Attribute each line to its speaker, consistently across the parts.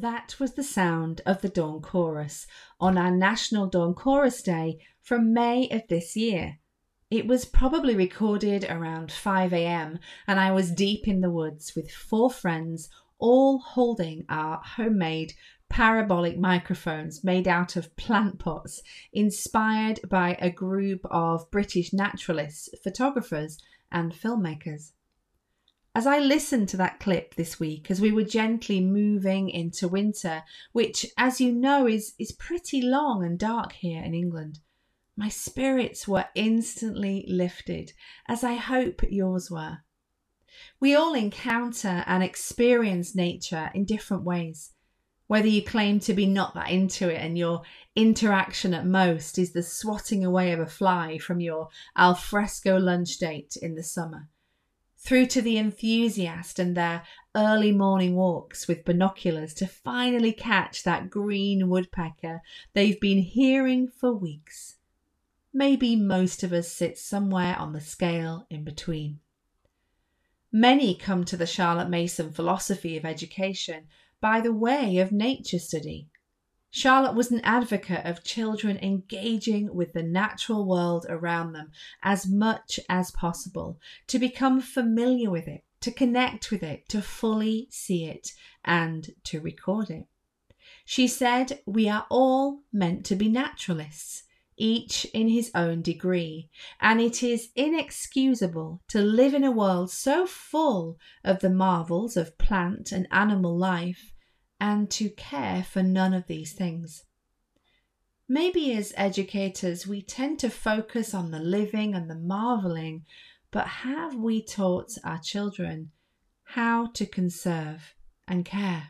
Speaker 1: That was the sound of the Dawn Chorus on our National Dawn Chorus Day from May of this year. It was probably recorded around 5 a.m. and I was deep in the woods with 4 friends, all holding our homemade parabolic microphones made out of plant pots, inspired by a group of British naturalists, photographers and filmmakers. As I listened to that clip this week, as we were gently moving into winter, which, as you know, is pretty long and dark here in England, my spirits were instantly lifted, as I hope yours were. We all encounter and experience nature in different ways. Whether you claim to be not that into it and your interaction at most is the swatting away of a fly from your alfresco lunch date in the summer, through to the enthusiast and their early morning walks with binoculars to finally catch that green woodpecker they've been hearing for weeks. Maybe most of us sit somewhere on the scale in between. Many come to the Charlotte Mason philosophy of education by the way of nature study. Charlotte was an advocate of children engaging with the natural world around them as much as possible, to become familiar with it, to connect with it, to fully see it, and to record it. She said, we are all meant to be naturalists, each in his own degree, and it is inexcusable to live in a world so full of the marvels of plant and animal life and to care for none of these things. Maybe as educators we tend to focus on the living and the marvelling, but have we taught our children how to conserve and care?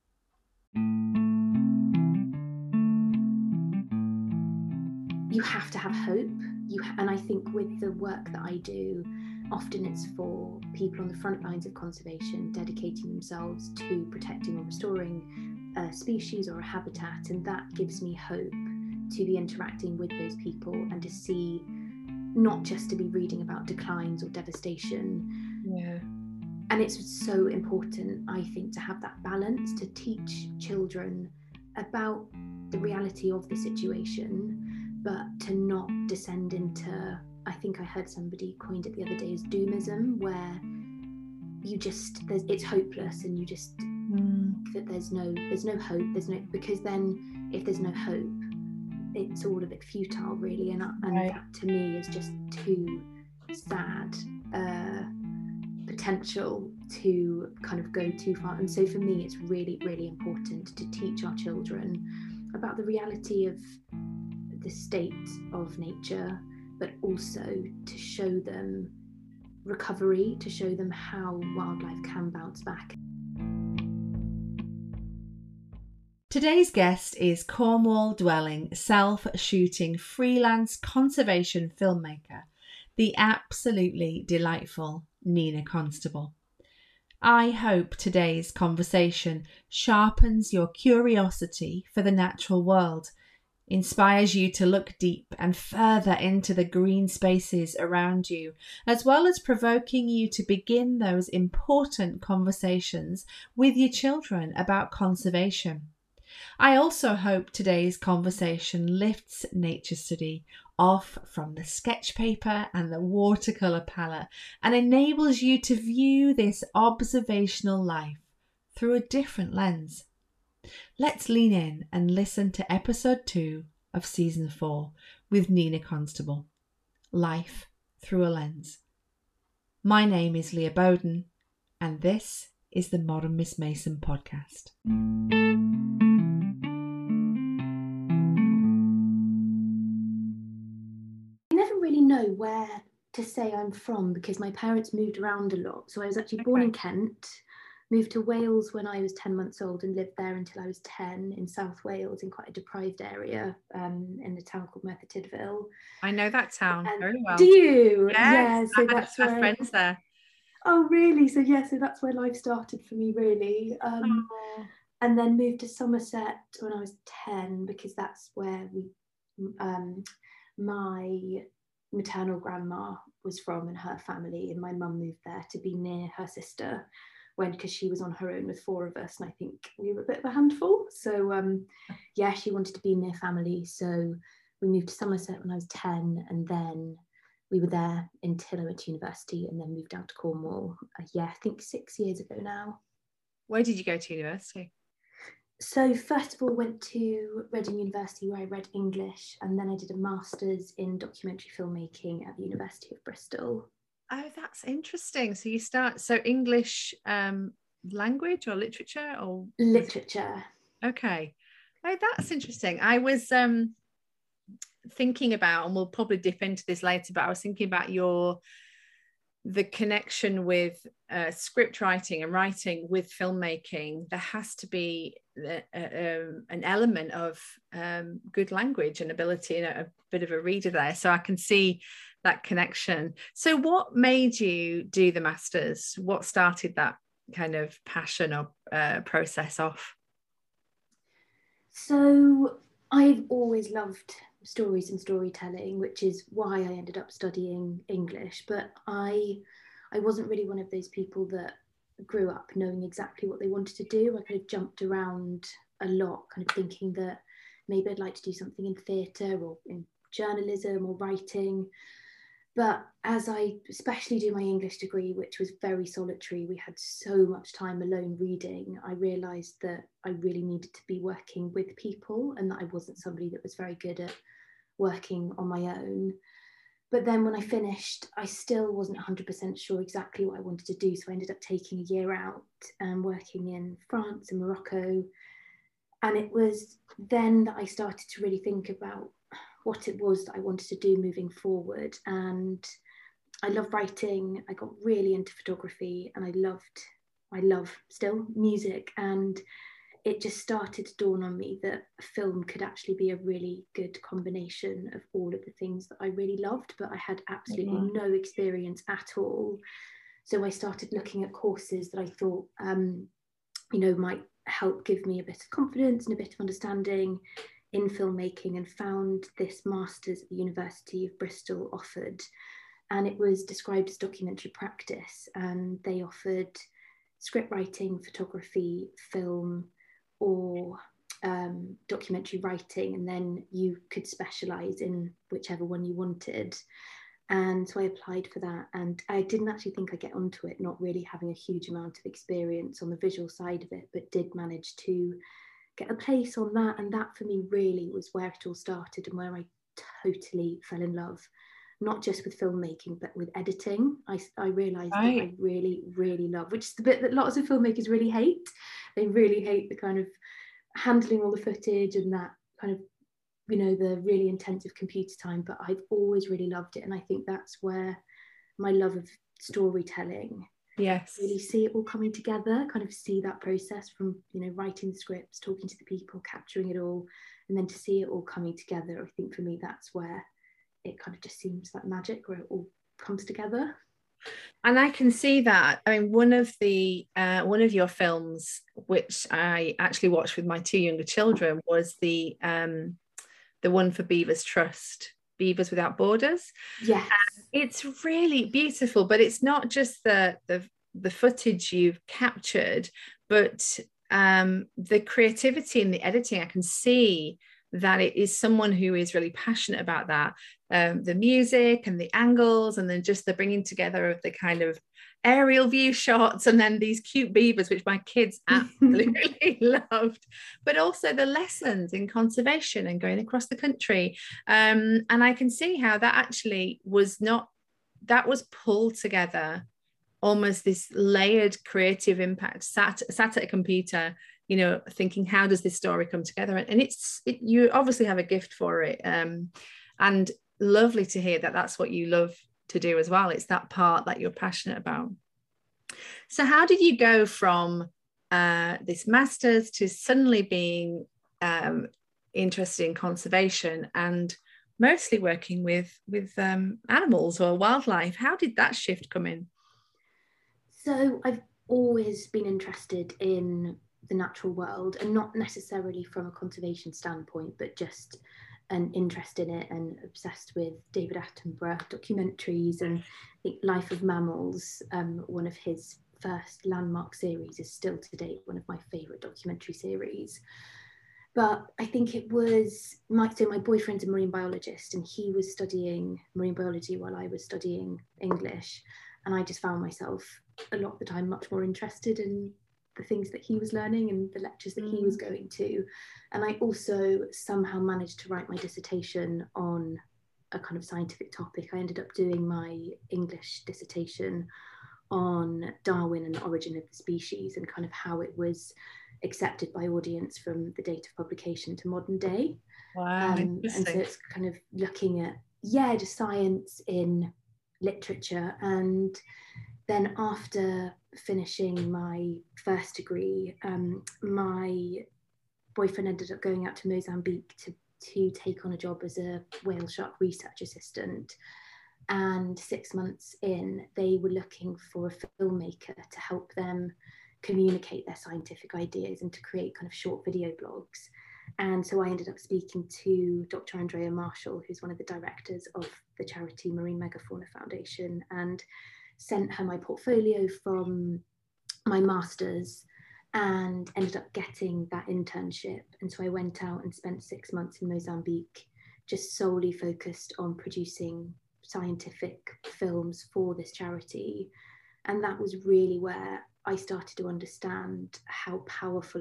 Speaker 2: You have to have hope. And I think with the work that I do, often it's for people on the front lines of conservation, dedicating themselves to protecting or restoring a species or a habitat, and that gives me hope to be interacting with those people and to see, not just to be reading about declines or devastation.
Speaker 1: Yeah.
Speaker 2: And it's so important, I think, to have that balance, to teach children about the reality of the situation, but to not descend into, I think I heard somebody coined it the other day as doomism, where you just, it's hopeless and you just that there's no hope, because then if there's no hope, it's all a bit futile really, and right. That to me is just too sad potential to kind of go too far. And so for me it's really, really important to teach our children about the reality of the state of nature, but also to show them recovery, to show them how wildlife can bounce back.
Speaker 1: Today's guest is Cornwall-dwelling, self-shooting, freelance conservation filmmaker, the absolutely delightful Nina Constable. I hope today's conversation sharpens your curiosity for the natural world, inspires you to look deep and further into the green spaces around you, as well as provoking you to begin those important conversations with your children about conservation. I also hope today's conversation lifts nature study off from the sketch paper and the watercolour palette and enables you to view this observational life through a different lens. Let's lean in and listen to episode 2 of season 4 with Nina Constable, Life Through a Lens. My name is Leah Bowden, and this is the Modern Miss Mason podcast.
Speaker 2: I never really know where to say I'm from because my parents moved around a lot. So I was actually born in Kent, moved to Wales when I was 10 months old and lived there until I was 10 in South Wales in quite a deprived area in a town called Merthyr Tydfil.
Speaker 1: I know that town very well.
Speaker 2: Do you?
Speaker 1: Yes,
Speaker 2: yeah, so
Speaker 1: I had friends there.
Speaker 2: Oh, really? So that's where life started for me, really. And then moved to Somerset when I was 10 because that's where my maternal grandma was from and her family, and my mum moved there to be near her sister because she was on her own with 4 of us, and I think we were a bit of a handful. So yeah, she wanted to be near family. So we moved to Somerset when I was 10, and then we were there until I went to university, and then moved down to Cornwall. Yeah, I think 6 years ago now.
Speaker 1: Where did you go to university?
Speaker 2: So first of all, went to Reading University, where I read English, and then I did a master's in documentary filmmaking at the University of Bristol.
Speaker 1: Oh, that's interesting. So you start, so English language or literature or?
Speaker 2: Literature.
Speaker 1: Okay. Oh, that's interesting. I was thinking about, and we'll probably dip into this later, but I was thinking about the connection with script writing and writing with filmmaking. There has to be an element of good language and ability and a bit of a reader there. So I can see that connection. So what made you do the masters? What started that kind of passion or process off?
Speaker 2: So I've always loved stories and storytelling, which is why I ended up studying English. But I wasn't really one of those people that grew up knowing exactly what they wanted to do. I kind of jumped around a lot, kind of thinking that maybe I'd like to do something in theatre or in journalism or writing. But as I especially do my English degree, which was very solitary, we had so much time alone reading, I realised that I really needed to be working with people, and that I wasn't somebody that was very good at working on my own. But then when I finished, I still wasn't 100% sure exactly what I wanted to do. So I ended up taking a year out and working in France and Morocco. And it was then that I started to really think about what it was that I wanted to do moving forward. And I love writing. I got really into photography, and I love still music. And it just started to dawn on me that a film could actually be a really good combination of all of the things that I really loved, but I had absolutely no experience at all. So I started looking at courses that I thought, might help give me a bit of confidence and a bit of understanding in filmmaking, and found this master's at the University of Bristol offered. And it was described as documentary practice, and they offered script writing, photography, film, or documentary writing, and then you could specialize in whichever one you wanted. And so I applied for that, and I didn't actually think I'd get onto it, not really having a huge amount of experience on the visual side of it, but did manage to get a place on that. And that for me really was where it all started, and where I totally fell in love, not just with filmmaking, but with editing. I realised that I really, really love, which is the bit that lots of filmmakers really hate. They really hate the kind of handling all the footage and that kind of, the really intensive computer time. But I've always really loved it. And I think that's where my love of storytelling, really see it all coming together, kind of see that process from, writing the scripts, talking to the people, capturing it all, and then to see it all coming together. I think for me, that's where it kind of just seems like magic, where it all comes together.
Speaker 1: And I can see that. I mean, one of your films, which I actually watched with my 2 younger children, was the one for Beavers Trust, Beavers Without Borders.
Speaker 2: Yes,
Speaker 1: it's really beautiful, but it's not just the footage you've captured, but the creativity and the editing. I can see that it is someone who is really passionate about that, the music and the angles, and then just the bringing together of the kind of aerial view shots, and then these cute beavers, which my kids absolutely loved, but also the lessons in conservation and going across the country. And I can see how that actually was pulled together, almost this layered creative impact, sat at a computer, thinking, how does this story come together? And you obviously have a gift for it, and lovely to hear that that's what you love to do as well. It's that part that you're passionate about. So how did you go from this master's to suddenly being interested in conservation and mostly working with animals or wildlife? How did that shift come in?
Speaker 2: So I've always been interested in the natural world, and not necessarily from a conservation standpoint, but just an interest in it, and obsessed with David Attenborough documentaries, and I think Life of Mammals, one of his first landmark series is still to date one of my favourite documentary series. But I think it was my boyfriend's a marine biologist, and he was studying marine biology while I was studying English. And I just found myself a lot of the time much more interested in the things that he was learning and the lectures that he was going to. And I also somehow managed to write my dissertation on a kind of scientific topic. I ended up doing my English dissertation on Darwin and the origin of the species, and kind of how it was accepted by audience from the date of publication to modern day.
Speaker 1: Wow.
Speaker 2: And so it's kind of looking at, just science in literature. And then after finishing my first degree, my boyfriend ended up going out to Mozambique to take on a job as a whale shark research assistant. And 6 months in, they were looking for a filmmaker to help them communicate their scientific ideas and to create kind of short video blogs. And so I ended up speaking to Dr. Andrea Marshall, who's one of the directors of the charity Marine Megafauna Foundation, and sent her my portfolio from my master's, and ended up getting that internship. And so I went out and spent 6 months in Mozambique, just solely focused on producing scientific films for this charity. And that was really where I started to understand how powerful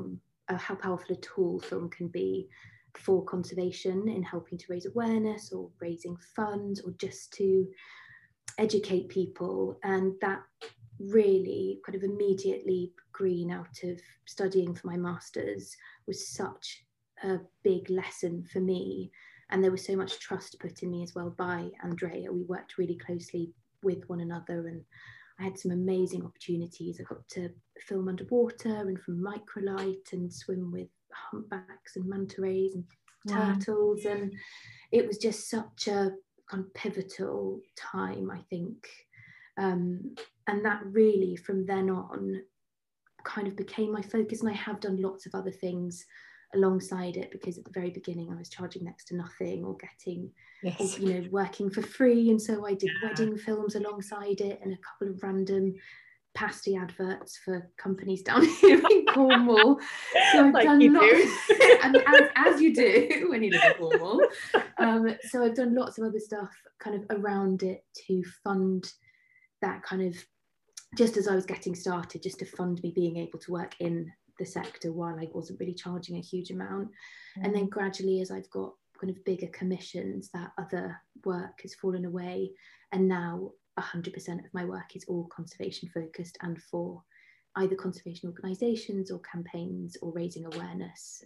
Speaker 2: a tool film can be for conservation, in helping to raise awareness or raising funds or just to educate people. And that really kind of immediately green out of studying for my master's was such a big lesson for me. And there was so much trust put in me as well by Andrea. We worked really closely with one another, and I had some amazing opportunities. I got to film underwater and from microlight and swim with humpbacks and manta rays and turtles. And it was just such a kind of pivotal time, I think. And that really, from then on, kind of became my focus. And I have done lots of other things alongside it, because at the very beginning I was charging next to nothing or getting, or, working for free. And so I did wedding films alongside it, and a couple of random pasty adverts for companies down here in Cornwall. So I've done lots, and as you do when you live in Cornwall. So I've done lots of other stuff kind of around it to fund that, kind of just as I was getting started, just to fund me being able to work in the sector while I wasn't really charging a huge amount. And then gradually, as I've got kind of bigger commissions, that other work has fallen away, and now 100% of my work is all conservation focused, and for either conservation organisations or campaigns or raising awareness.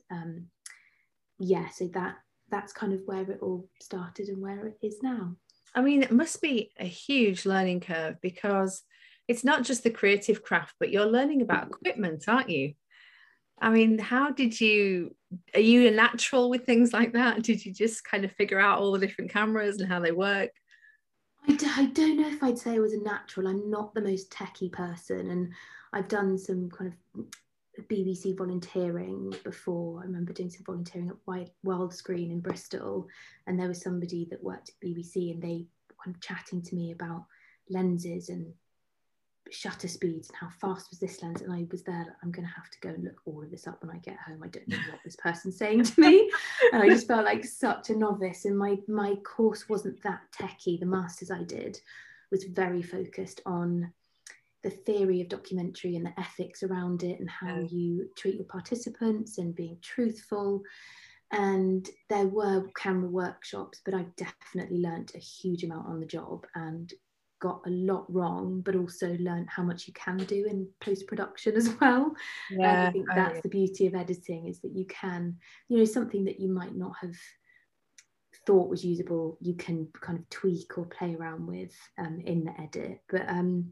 Speaker 2: So that's kind of where it all started and where it is now.
Speaker 3: I mean, it must be a huge learning curve, because it's not just the creative craft, but you're learning about equipment, aren't you? I mean, are you a natural with things like that? Did you just kind of figure out all the different cameras and how they work?
Speaker 2: I don't know if I'd say I was a natural. I'm not the most techie person, and I've done some kind of BBC volunteering before. I remember doing some volunteering at Wildscreen in Bristol, and there was somebody that worked at BBC, and they were kind of chatting to me about lenses and shutter speeds and how fast was this lens, and I was there like, I'm going to have to go and look all of this up when I get home. I don't know what this person's saying to me. And I just felt like such a novice, and my course wasn't that techie. The masters I did was very focused on the theory of documentary and the ethics around it, and how you treat your participants and being truthful. And there were camera workshops, but I've definitely learnt a huge amount on the job and got a lot wrong, but also learned how much you can do in post-production as well. And I think that's the beauty of editing, is that you can, something that you might not have thought was usable, you can kind of tweak or play around with in the edit. But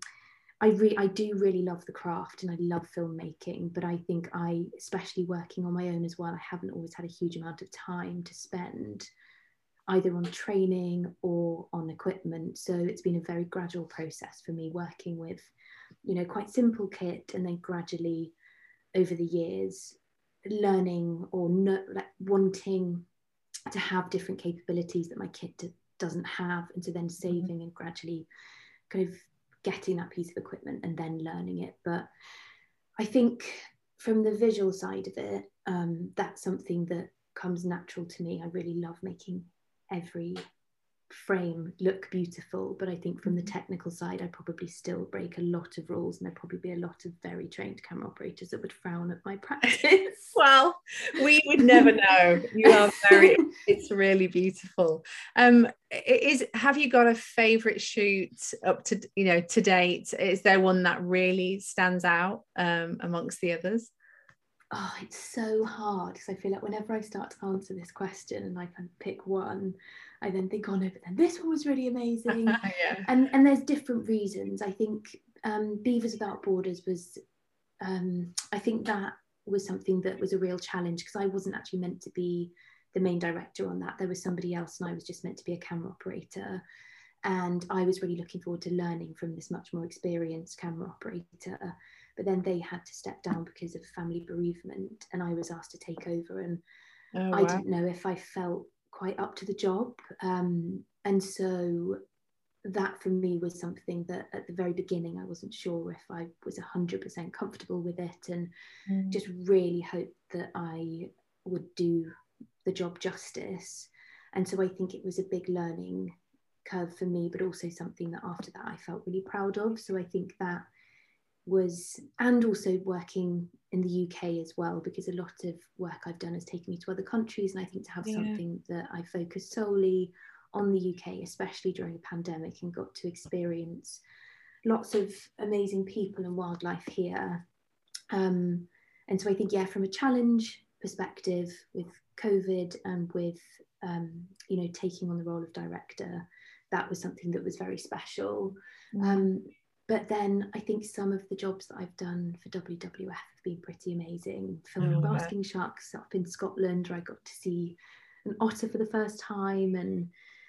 Speaker 2: I do really love the craft, and I love filmmaking, but I think especially working on my own as well, I haven't always had a huge amount of time to spend either on training or on equipment. So it's been a very gradual process for me, working with, quite simple kit, and then gradually over the years learning or wanting to have different capabilities that my kit doesn't have, and so then saving and gradually kind of getting that piece of equipment and then learning it. But I think from the visual side of it, that's something that comes natural to me. I really love making every frame look beautiful, but I think from the technical side, I'd probably still break a lot of rules, and there'd probably be a lot of very trained camera operators that would frown at my practice.
Speaker 3: Well, we would never know. You are very, it's really beautiful. Have you got a favorite shoot up to, to date? Is there one that really stands out amongst the others?
Speaker 2: Oh, it's so hard, because I feel like whenever I start to answer this question and I kind of pick one, I then think, oh no, but then this one was really amazing.
Speaker 3: Yeah.
Speaker 2: And there's different reasons. I think Beavers Without Borders was, I think that was something that was a real challenge, because I wasn't actually meant to be the main director on that. There was somebody else, and I was just meant to be a camera operator. And I was really looking forward to learning from this much more experienced camera operator. But then they had to step down because of family bereavement, and I was asked to take over. And I didn't know if I felt quite up to the job. And so that for me was something that at the very beginning I wasn't sure if I was 100% comfortable with it, and just really hoped that I would do the job justice. And so I think it was a big learning curve for me, but also something that after that I felt really proud of. So I think that was, and also working in the UK as well, because a lot of work I've done has taken me to other countries, and I think to have something that I focus solely on the UK, especially during a pandemic, and got to experience lots of amazing people and wildlife here. And so I think, from a challenge perspective with COVID and with, taking on the role of director, that was something that was very special. But then I think some of the jobs that I've done for WWF have been pretty amazing. Filming basking sharks up in Scotland, where I got to see an otter for the first time. And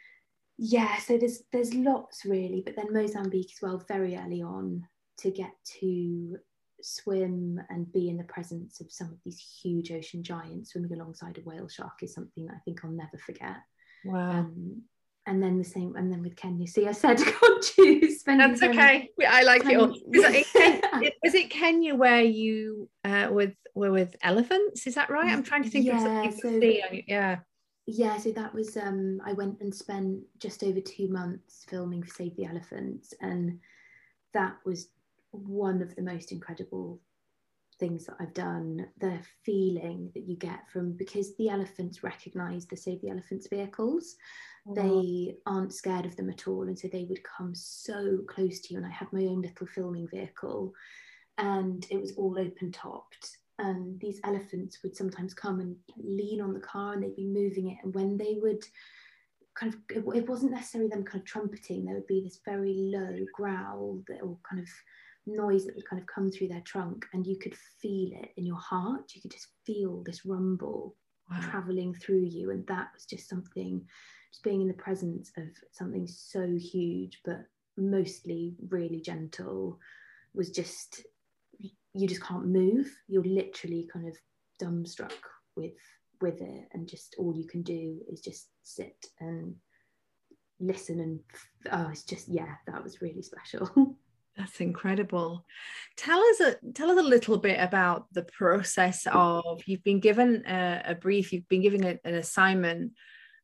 Speaker 2: so there's lots really. But then Mozambique as well, very early on, to get to swim and be in the presence of some of these huge ocean giants swimming alongside a whale shark is something that I think I'll never forget.
Speaker 3: Wow.
Speaker 2: And then the same, and then with Kenya. See, I said I can't choose.
Speaker 3: That's okay. I like it all. Is it Kenya where you were with elephants? Is that right? I'm trying to think of something to see.
Speaker 2: Yeah, so that was I went and spent just over 2 months filming for Save the Elephants, and that was one of the most incredible things that I've done. The feeling that you get from, because the elephants recognize the Save the Elephants vehicles, they aren't scared of them at all, and so they would come so close to you. And I had my own little filming vehicle, and it was all open topped, and these elephants would sometimes come and lean on the car, and they'd be moving it, and when they would kind of, it wasn't necessarily them kind of trumpeting, there would be this very low growl that, or kind of noise that would kind of come through their trunk, and you could feel it in your heart. You could just feel this rumble traveling through you, and that was just something, just being in the presence of something so huge but mostly really gentle, was just, you just can't move. You're literally kind of dumbstruck with it, and just all you can do is just sit and listen. And it's just, that was really special.
Speaker 3: That's incredible. Tell us a little bit about the process of, you've been given a brief, you've been given an assignment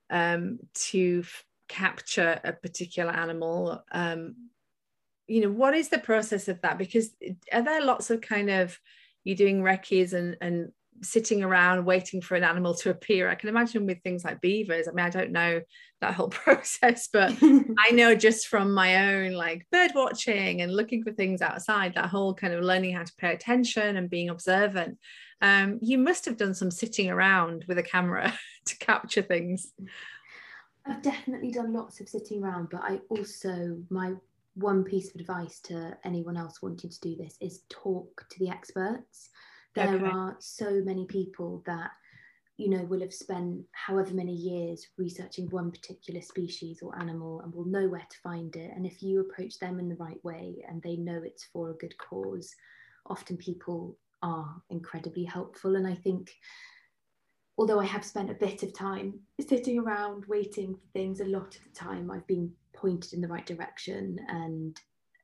Speaker 3: to capture a particular animal. What is the process of that? Because are there lots of kind of, you're doing recce's and sitting around waiting for an animal to appear? I can imagine with things like beavers. I mean, I don't know that whole process, but I know just from my own like bird watching and looking for things outside, that whole kind of learning how to pay attention and being observant. You must have done some sitting around with a camera to capture things.
Speaker 2: I've definitely done lots of sitting around, but I also, my one piece of advice to anyone else wanting to do this is talk to the experts. There are so many people that, will have spent however many years researching one particular species or animal and will know where to find it. And if you approach them in the right way and they know it's for a good cause, often people are incredibly helpful. And I think, although I have spent a bit of time sitting around waiting for things, a lot of the time I've been pointed in the right direction, and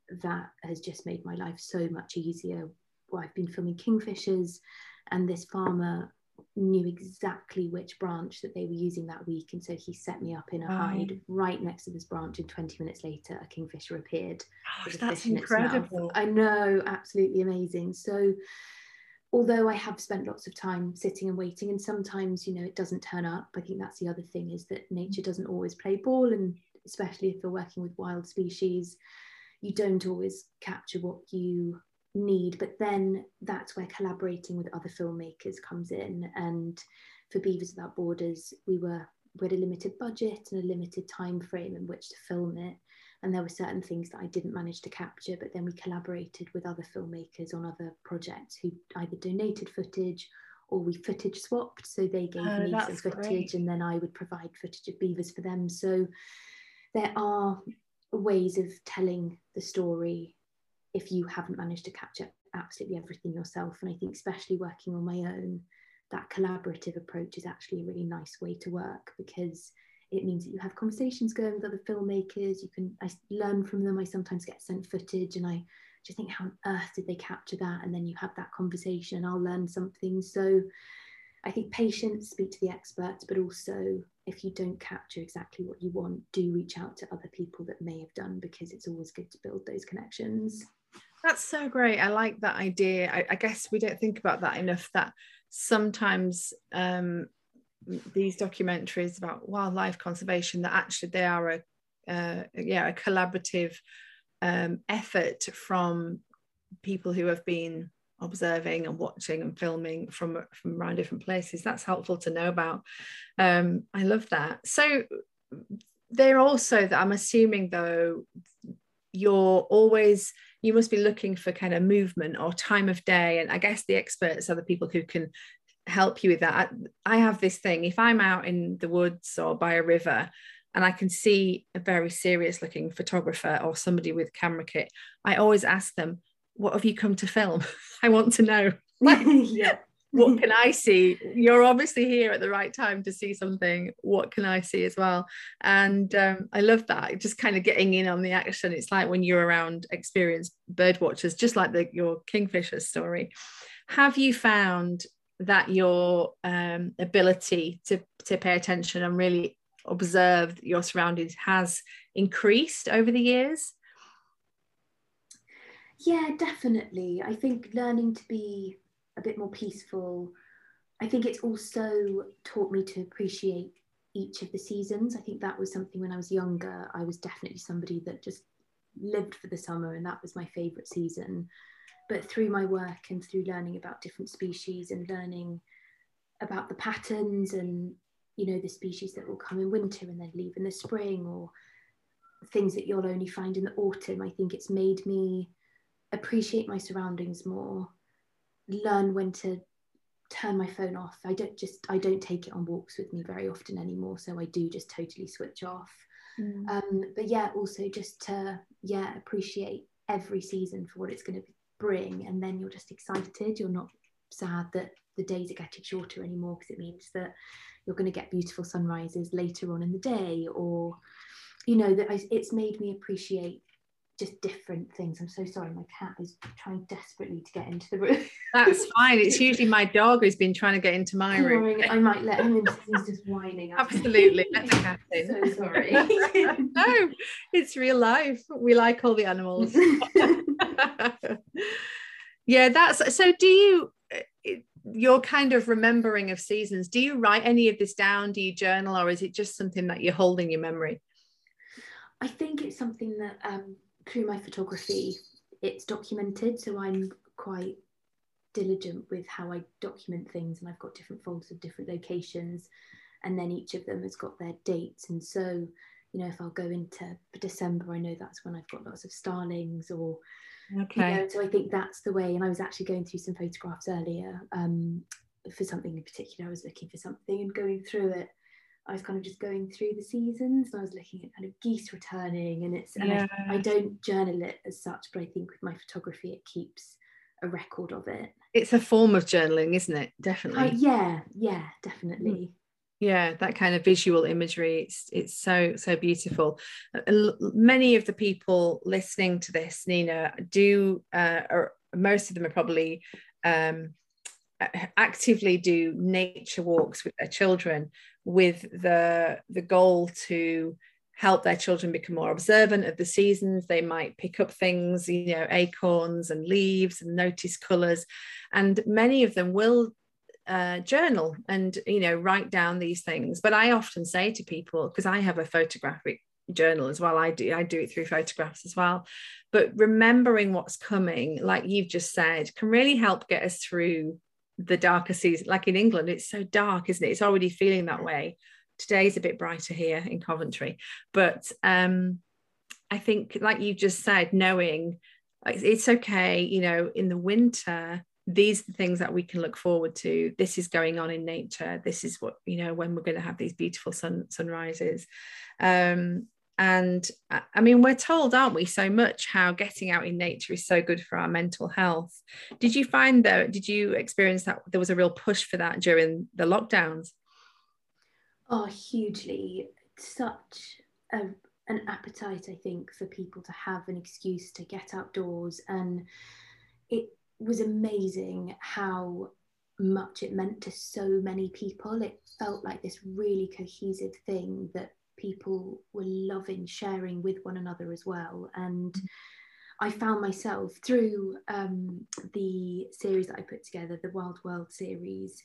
Speaker 2: that has just made my life so much easier. Well, I've been filming kingfishers, and this farmer knew exactly which branch that they were using that week, and so he set me up in a hide right next to this branch, and 20 minutes later a kingfisher appeared.
Speaker 3: Gosh, that's incredible.
Speaker 2: I know, absolutely amazing. So although I have spent lots of time sitting and waiting, and sometimes, you know, it doesn't turn up, I think that's the other thing, is that nature doesn't always play ball, and especially if you're working with wild species, you don't always capture what you need. But then that's where collaborating with other filmmakers comes in. And for Beavers Without Borders, we had a limited budget and a limited time frame in which to film it, and there were certain things that I didn't manage to capture, but then we collaborated with other filmmakers on other projects who either donated footage or we footage swapped. So they gave me some footage, great. And then I would provide footage of beavers for them. So there are ways of telling the story if you haven't managed to capture absolutely everything yourself. And I think especially working on my own, that collaborative approach is actually a really nice way to work, because it means that you have conversations going with other filmmakers. I learn from them. I sometimes get sent footage and I just think, how on earth did they capture that? And then you have that conversation and I'll learn something. So I think patience, speak to the experts, but also if you don't capture exactly what you want, do reach out to other people that may have done, because it's always good to build those connections.
Speaker 3: That's so great. I like that idea. I guess we don't think about that enough, that sometimes these documentaries about wildlife conservation, that actually they are a collaborative effort from people who have been observing and watching and filming from around different places. That's helpful to know about. I love that. So they're also, that I'm assuming though, you must be looking for kind of movement or time of day, and I guess the experts are the people who can help you with that. I have this thing, if I'm out in the woods or by a river and I can see a very serious looking photographer or somebody with camera kit, I always ask them, what have you come to film? I want to know.
Speaker 2: Yeah.
Speaker 3: What can I see? You're obviously here at the right time to see something. What can I see as well? And I love that, just kind of getting in on the action. It's like when you're around experienced bird watchers, just like your kingfisher story. Have you found that your ability to pay attention and really observe your surroundings has increased over the years?
Speaker 2: Yeah, definitely. I think learning to be a bit more peaceful. I think it's also taught me to appreciate each of the seasons. I think that was something when I was younger. I was definitely somebody that just lived for the summer, and that was my favourite season. But through my work and through learning about different species and learning about the patterns and, you know, the species that will come in winter and then leave in the spring, or things that you'll only find in the autumn, I think it's made me appreciate my surroundings more, learn when to turn my phone off. I don't take it on walks with me very often anymore, so I do just totally switch off. But yeah, also just to appreciate every season for what it's going to bring, and then you're just excited. You're not sad that the days are getting shorter anymore, because it means that you're going to get beautiful sunrises later on in the day, or, you know, that it's made me appreciate just different things. I'm so sorry, my cat is trying desperately to get into the room.
Speaker 3: That's fine. It's usually my dog who's been trying to get into my room.
Speaker 2: I might let him in, he's just whining.
Speaker 3: Absolutely, let the cat in.
Speaker 2: So sorry.
Speaker 3: No, it's real life. We like all the animals. Yeah, that's so. Do you're kind of remembering of seasons, do you write any of this down? Do you journal, or is it just something that you're holding in your memory?
Speaker 2: I think it's something that through my photography, it's documented. So I'm quite diligent with how I document things, and I've got different folders of different locations, and then each of them has got their dates. And so, you know, if I'll go into December, I know that's when I've got lots of starlings, or okay, you know, so I think that's the way. And I was actually going through some photographs earlier for something in particular. I was looking for something and going through it, I was kind of just going through the seasons, and I was looking at kind of geese returning, and I don't journal it as such, but I think with my photography it keeps a record of it.
Speaker 3: It's a form of journaling, isn't it? Definitely.
Speaker 2: Yeah, definitely.
Speaker 3: Yeah, that kind of visual imagery, it's so beautiful. Many of the people listening to this, Nina, or most of them are probably actively do nature walks with their children, with the goal to help their children become more observant of the seasons. They might pick up things, acorns and leaves, and notice colours, and many of them will journal and write down these things. But I often say to people, because I have a photographic journal as well, I do it through photographs as well, but remembering what's coming, like you've just said, can really help get us through the darker season. Like in England, it's so dark, isn't it? It's already feeling that way. Today's a bit brighter here in Coventry, but I think, like you just said, knowing it's okay, in the winter, these are the things that we can look forward to. This is going on in nature. This is what, when we're going to have these beautiful sunrises. And I mean, we're told, aren't we, so much how getting out in nature is so good for our mental health. Did you experience that there was a real push for that during the lockdowns?
Speaker 2: Oh, hugely. Such an appetite, I think, for people to have an excuse to get outdoors. And it was amazing how much it meant to so many people. It felt like this really cohesive thing that people were loving sharing with one another as well. And I found myself through the series that I put together, the Wild World series,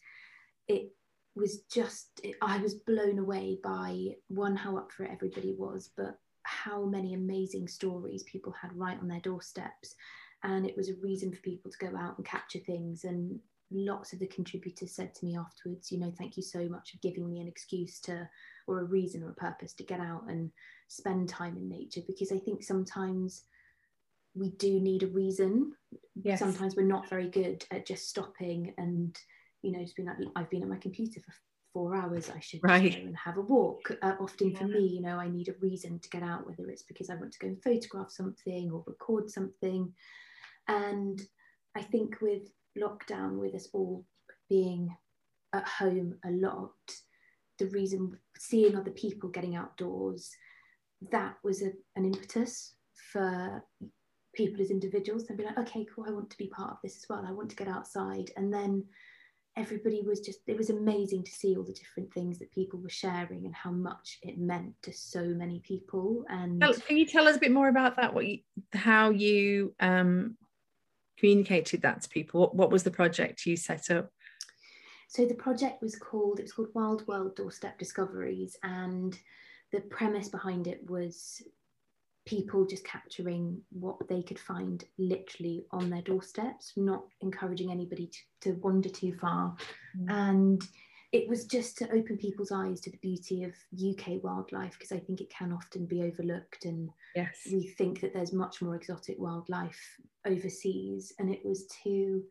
Speaker 2: I was blown away by, one, how up for it everybody was, but how many amazing stories people had right on their doorsteps. And it was a reason for people to go out and capture things. And lots of the contributors said to me afterwards, thank you so much for giving me an excuse or a reason or a purpose to get out and spend time in nature. Because I think sometimes we do need a reason. Yes. Sometimes we're not very good at just stopping and, just being like, I've been at my computer for 4 hours, I should just go and have a walk. Often for me, I need a reason to get out, whether it's because I want to go and photograph something or record something. And I think with lockdown, with us all being at home a lot, the reason, seeing other people getting outdoors, that was an impetus for people as individuals. They'd be like, okay, cool, I want to be part of this as well. I want to get outside. And then everybody it was amazing to see all the different things that people were sharing and how much it meant to so many people. And
Speaker 3: can you tell us a bit more about that? How you communicated that to people? What was the project you set up?
Speaker 2: So the project was called Wild World Doorstep Discoveries, and the premise behind it was people just capturing what they could find literally on their doorsteps, not encouraging anybody to wander too far. And it was just to open people's eyes to the beauty of UK wildlife, because I think it can often be overlooked, and we think that there's much more exotic wildlife overseas. And it was to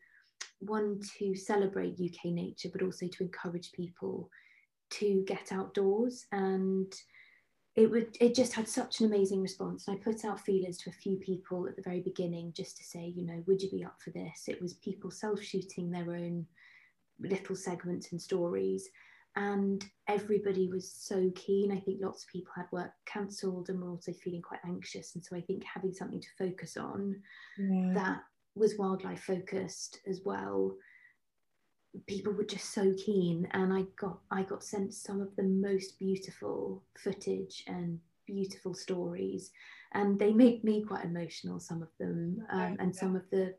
Speaker 2: celebrate UK nature, but also to encourage people to get outdoors. And it just had such an amazing response. And I put out feelers to a few people at the very beginning just to say, would you be up for this? It was people self-shooting their own little segments and stories, and everybody was so keen. I think lots of people had work cancelled and were also feeling quite anxious, and so I think having something to focus on that was wildlife focused as well, people were just so keen. And I got sent some of the most beautiful footage and beautiful stories, and they make me quite emotional, some of them. And some of the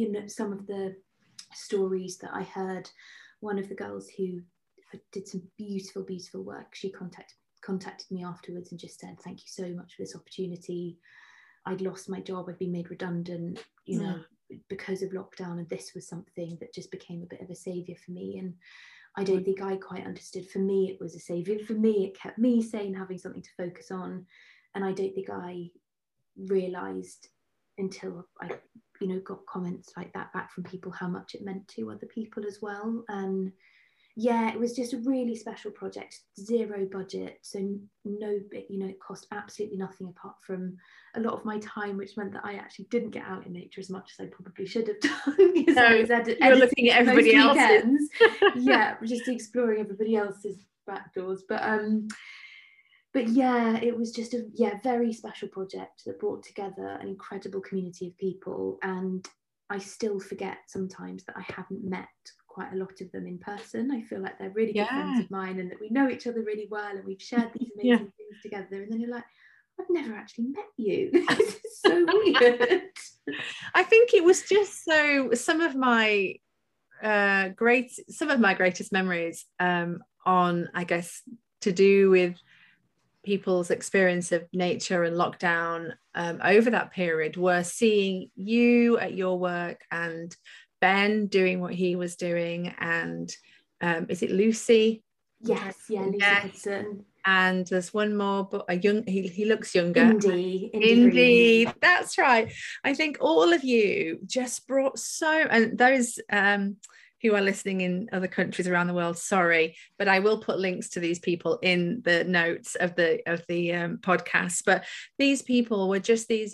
Speaker 2: stories that I heard, one of the girls who did some beautiful work, she contacted me afterwards and just said, thank you so much for this opportunity. I'd lost my job, I'd been made redundant, because of lockdown, and this was something that just became a bit of a saviour for me. And I don't think I quite understood. For me, it was a saviour. For me, it kept me sane, having something to focus on. And I don't think I realised until I got comments like that back from people, how much it meant to other people as well. And it was just a really special project, zero budget, so no, it cost absolutely nothing apart from a lot of my time, which meant that I actually didn't get out in nature as much as I probably should have done, because I was
Speaker 3: looking at everybody else's.
Speaker 2: just exploring everybody else's back doors. But yeah, it was just a very special project that brought together an incredible community of people. And I still forget sometimes that I haven't met quite a lot of them in person. I feel like they're really good friends of mine, and that we know each other really well, and we've shared these amazing things together. And then you're like, I've never actually met you. This is so weird.
Speaker 3: I think it was just some of my greatest memories on, I guess, to do with people's experience of nature and lockdown over that period were seeing you at your work, and Ben doing what he was doing, and is it Lucy?
Speaker 2: Yes, Lucy Hudson.
Speaker 3: And there's one more, but he looks younger.
Speaker 2: Indy,
Speaker 3: that's right. I think all of you just brought and those who are listening in other countries around the world, sorry, but I will put links to these people in the notes of the podcast. But these people were just these,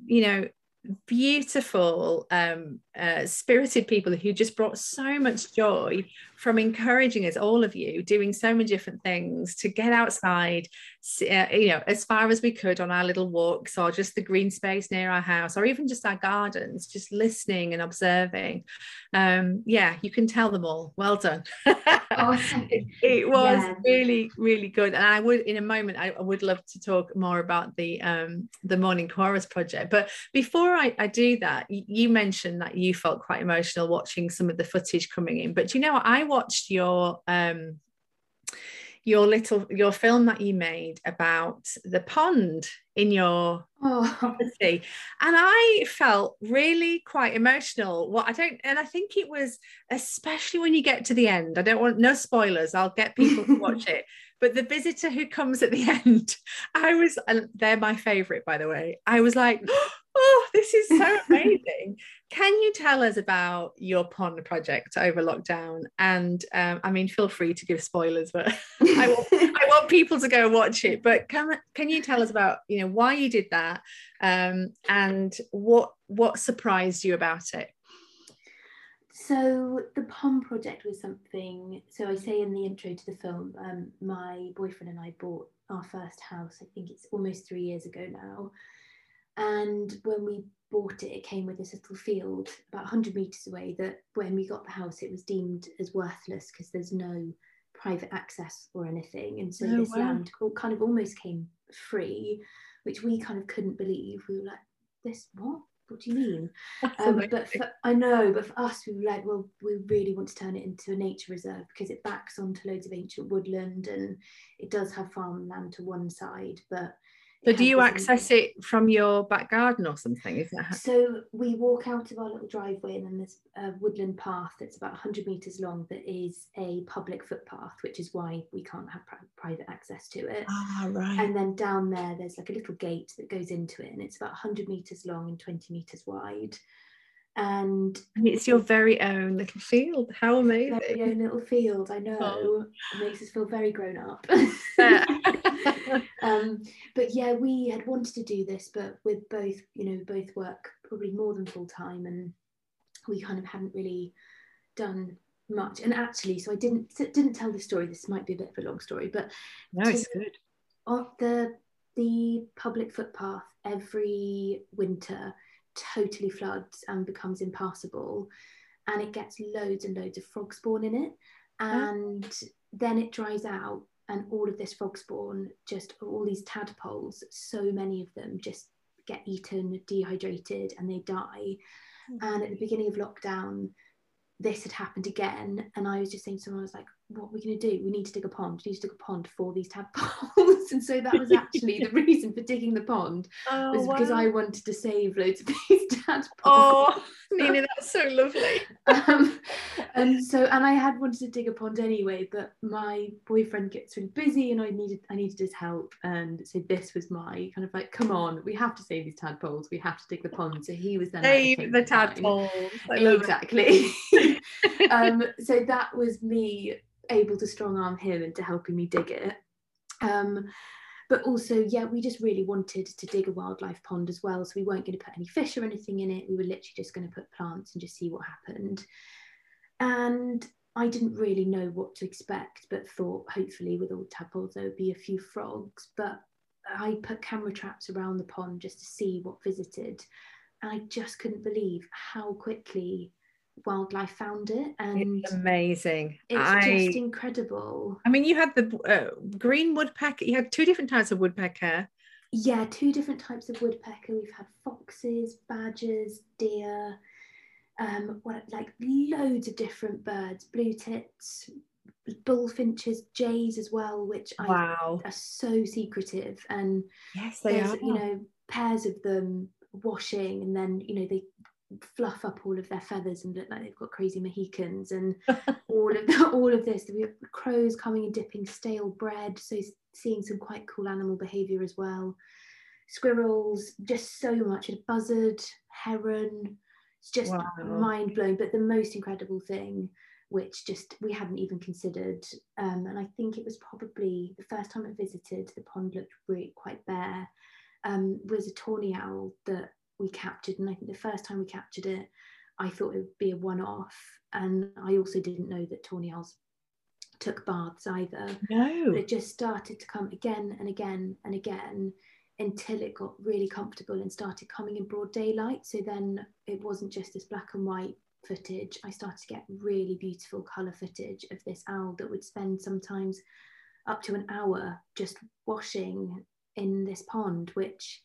Speaker 3: beautiful spirited people who just brought so much joy from encouraging us, all of you, doing so many different things to get outside, as far as we could on our little walks, or just the green space near our house, or even just our gardens, just listening and observing. You can tell them all. Well done. It was really, really good. And I would, in a moment, I would love to talk more about the Morning Chorus project. But before I do that, you mentioned that you felt quite emotional watching some of the footage coming in. But I watched your film that you made about the pond in your property, and I felt really quite emotional. And I think it was, especially when you get to the end, I don't want no spoilers, I'll get people to watch it, but the visitor who comes at the end, and they're my favorite, by the way. I was like, oh, this is so amazing. Can you tell us about your pond project over lockdown? And feel free to give spoilers, but I want people to go watch it. But can you tell us about why you did that, and what surprised you about it?
Speaker 2: So the pond project was something. So I say in the intro to the film, my boyfriend and I bought our first house. I think it's almost 3 years ago now. And when we bought it, it came with this little field about 100 metres away that when we got the house, it was deemed as worthless because there's no private access or anything. And so land kind of almost came free, which we kind of couldn't believe. We were like, this, what? What do you mean? But for us, we were like, well, we really want to turn it into a nature reserve because it backs onto loads of ancient woodland and it does have farmland to one side, but
Speaker 3: so do you access it from your back garden or something? Is that
Speaker 2: so we walk out of our little driveway, and then there's a woodland path that's about 100 metres long that is a public footpath, which is why we can't have private access to it.
Speaker 3: Right.
Speaker 2: And then down there's like a little gate that goes into it, and it's about 100 metres long and 20 metres wide. And
Speaker 3: it's your very own little field. How amazing.
Speaker 2: Very own little field, I know. It makes us feel very grown up. But yeah, we had wanted to do this, but with both work probably more than full time, and we kind of hadn't really done much. And actually, so I didn't tell the story. This might be a bit of a long story, but
Speaker 3: no, it's good.
Speaker 2: On the public footpath every winter totally floods and becomes impassable, and it gets loads and loads of frog spawn in it, and then it dries out, and all of this frog spawn, just all these tadpoles, so many of them just get eaten, dehydrated, and they die. And at the beginning of lockdown, this had happened again, and I was just saying to someone, I was like, what are we going to do? We need to dig a pond. We need to dig a pond for these tadpoles. And so that was actually the reason for digging the pond, because I wanted to save loads of these tadpoles.
Speaker 3: Oh, Nina, that's so lovely.
Speaker 2: And I had wanted to dig a pond anyway, but my boyfriend gets really busy, and I needed his help. And so this was my kind of like, come on, we have to save these tadpoles. We have to dig the pond. So he was then
Speaker 3: save the tadpoles.
Speaker 2: Exactly. So that was me able to strong arm him into helping me dig it. But also, we just really wanted to dig a wildlife pond as well. So we weren't going to put any fish or anything in it. We were literally just going to put plants and just see what happened. And I didn't really know what to expect, but thought hopefully with all the tadpoles there would be a few frogs. But I put camera traps around the pond just to see what visited. And I just couldn't believe how quickly wildlife found it. And
Speaker 3: It's amazing.
Speaker 2: it's just incredible.
Speaker 3: I mean, you had the green woodpecker. You had two different types of woodpecker.
Speaker 2: Yeah, two different types of woodpecker. We've had foxes, badgers, deer, like loads of different birds, blue tits, bullfinches, jays as well, which
Speaker 3: Wow.
Speaker 2: are so secretive. And
Speaker 3: Yes, they
Speaker 2: there's,
Speaker 3: are.
Speaker 2: pairs of them washing, and then, they fluff up all of their feathers and look like they've got crazy Mohicans, and all of this. We have crows coming and dipping stale bread, so seeing some quite cool animal behavior as well. Squirrels, just so much. A buzzard, heron. It's just mind blowing. But the most incredible thing, which just we hadn't even considered, and I think it was probably the first time I visited, the pond looked really quite bare, was a tawny owl that we captured. And I think the first time we captured it, I thought it would be a one-off, and I also didn't know that tawny owls took baths either.
Speaker 3: No.
Speaker 2: But it just started to come again and again and again until it got really comfortable and started coming in broad daylight. So then it wasn't just this black and white footage. I started to get really beautiful colour footage of this owl that would spend sometimes up to an hour just washing in this pond, which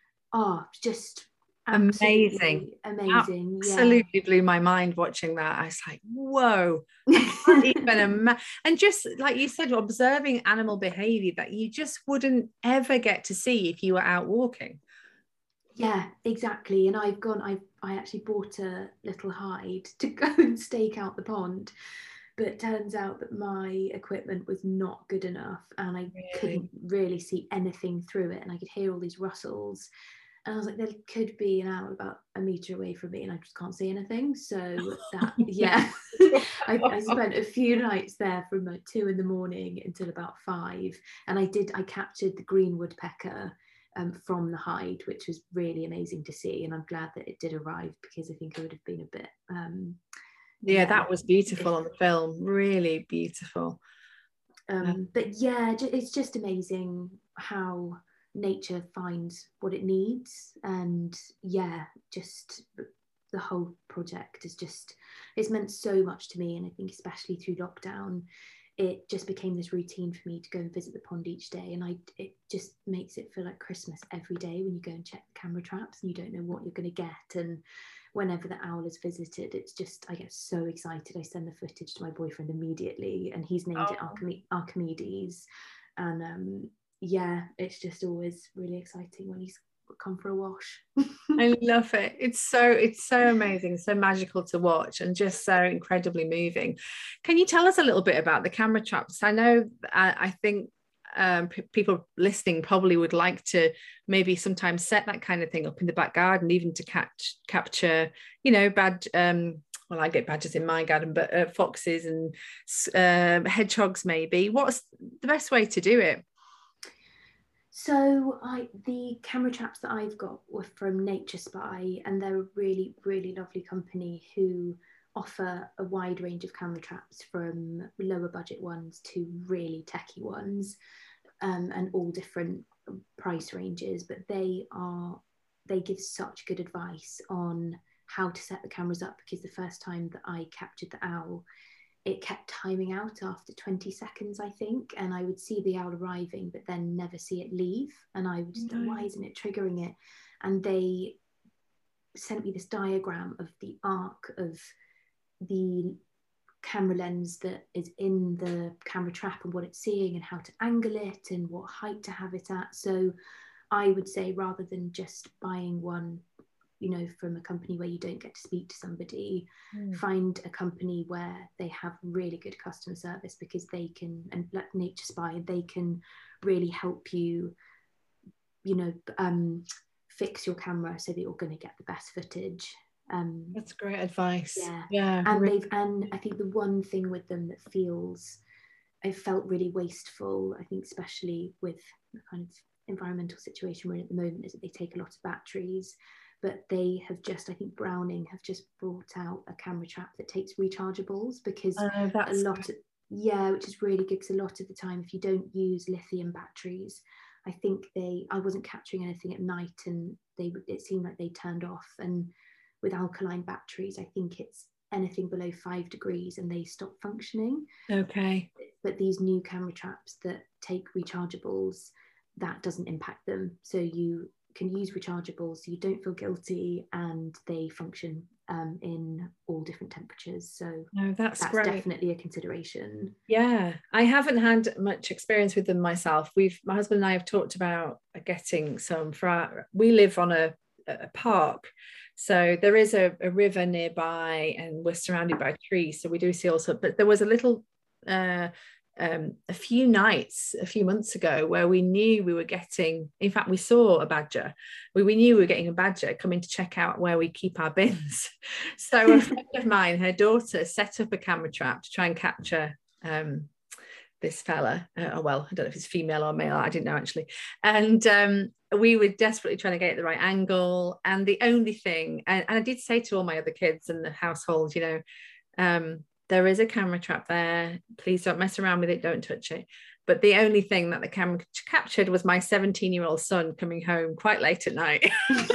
Speaker 2: just
Speaker 3: amazing. Absolutely blew my mind watching that. I was like, whoa, I can't even imagine. And just like you said, observing animal behavior that you just wouldn't ever get to see if you were out walking.
Speaker 2: Yeah, exactly. And I actually bought a little hide to go and stake out the pond, but it turns out that my equipment was not good enough, and I couldn't really see anything through it, and I could hear all these rustles. And I was like, there could be an owl about a metre away from me, and I just can't see anything. So that, yeah, I spent a few nights there from like 2 a.m. until about 5. And I captured the green woodpecker from the hide, which was really amazing to see. And I'm glad that it did arrive, because I think it would have been a bit...
Speaker 3: that was beautiful on the film, really beautiful.
Speaker 2: But yeah, it's just amazing how nature finds what it needs. And yeah, just the whole project it's meant so much to me. And I think especially through lockdown, it just became this routine for me to go and visit the pond each day. And it just makes it feel like Christmas every day when you go and check the camera traps and you don't know what you're going to get. And whenever the owl is visited, it's just, I get so excited. I send the footage to my boyfriend immediately, and he's named it Archimedes. And yeah, it's just always really exciting when he's come for a wash.
Speaker 3: I love it. It's so amazing, so magical to watch, and just so incredibly moving. Can you tell us a little bit about the camera traps? I know, I think people listening probably would like to maybe sometimes set that kind of thing up in the back garden, even to capture, well, I get badgers in my garden, but foxes and hedgehogs maybe. What's the best way to do it?
Speaker 2: So the camera traps that I've got were from Nature Spy, and they're a really, really lovely company who offer a wide range of camera traps, from lower budget ones to really techie ones, and all different price ranges. But they give such good advice on how to set the cameras up, because the first time that I captured the owl, it kept timing out after 20 seconds, I think. And I would see the owl arriving, but then never see it leave. And I would just think, why isn't it triggering it? And they sent me this diagram of the arc of the camera lens that is in the camera trap and what it's seeing and how to angle it and what height to have it at. So I would say, rather than just buying one, from a company where you don't get to speak to somebody, find a company where they have really good customer service, because they can, and like Nature Spy, they can really help you, fix your camera so that you're going to get the best footage.
Speaker 3: That's great advice.
Speaker 2: Yeah. And really. And I think the one thing with them that I felt really wasteful, I think especially with the kind of environmental situation we're in at the moment, is that they take a lot of batteries. but they have just, I think Browning have just brought out a camera trap that takes rechargeables, because a lot of, yeah, which is really good, because a lot of the time if you don't use lithium batteries, I think I wasn't capturing anything at night, and it seemed like they turned off. And with alkaline batteries, I think it's anything below 5 degrees and they stop functioning.
Speaker 3: Okay.
Speaker 2: But these new camera traps that take rechargeables, that doesn't impact them. So you can use rechargeables, so you don't feel guilty, and they function in all different temperatures. So that's
Speaker 3: great.
Speaker 2: Definitely a consideration.
Speaker 3: Yeah, I haven't had much experience with them myself. My husband and I have talked about getting some we live on a park, so there is a river nearby, and we're surrounded by trees, so we do see also. But there was a little a few months ago where we knew we were getting, in fact we saw a badger. We knew we were getting a badger coming to check out where we keep our bins. So a friend of mine, her daughter, set up a camera trap to try and capture this fella. Well, I don't know if it's female or male, I didn't know actually. And we were desperately trying to get it the right angle. And the only thing, and I did say to all my other kids in the household, there is a camera trap there. Please don't mess around with it. Don't touch it. But the only thing that the camera captured was my 17-year-old son coming home quite late at night,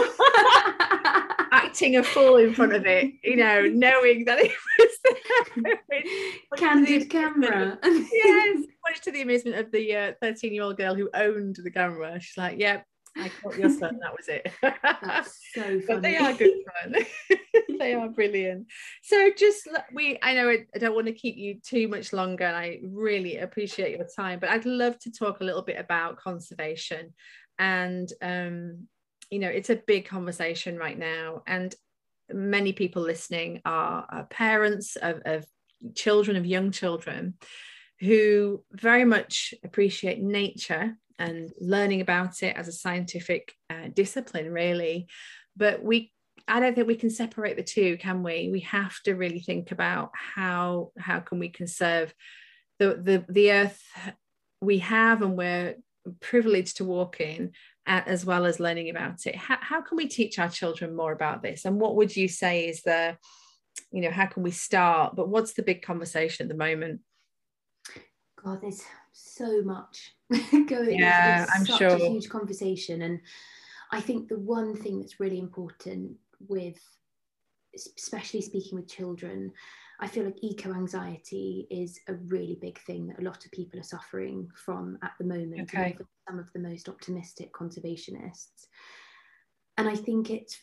Speaker 3: acting a fool in front of it, knowing that it was there.
Speaker 2: Candid camera.
Speaker 3: Yes, much to the amusement of the 13-year-old girl who owned the camera. She's like, yep, I caught your son, that was it.
Speaker 2: That's so funny.
Speaker 3: But they are good fun. They are brilliant. So I know I don't want to keep you too much longer, and I really appreciate your time, but I'd love to talk a little bit about conservation. And it's a big conversation right now, and many people listening are parents of children, of young children, who very much appreciate nature and learning about it as a scientific discipline, really. But I don't think we can separate the two, can we? We have to really think about how can we conserve the earth we have and we're privileged to walk in, as well as learning about it. How can we teach our children more about this? And what would you say is how can we start? But what's the big conversation at the moment?
Speaker 2: God, there's so much going.
Speaker 3: Yeah, I'm
Speaker 2: such
Speaker 3: sure.
Speaker 2: a huge conversation. And I think the one thing that's really important especially speaking with children, I feel like eco-anxiety is a really big thing that a lot of people are suffering from at the moment.
Speaker 3: Okay.
Speaker 2: Even some of the most optimistic conservationists. And I think it's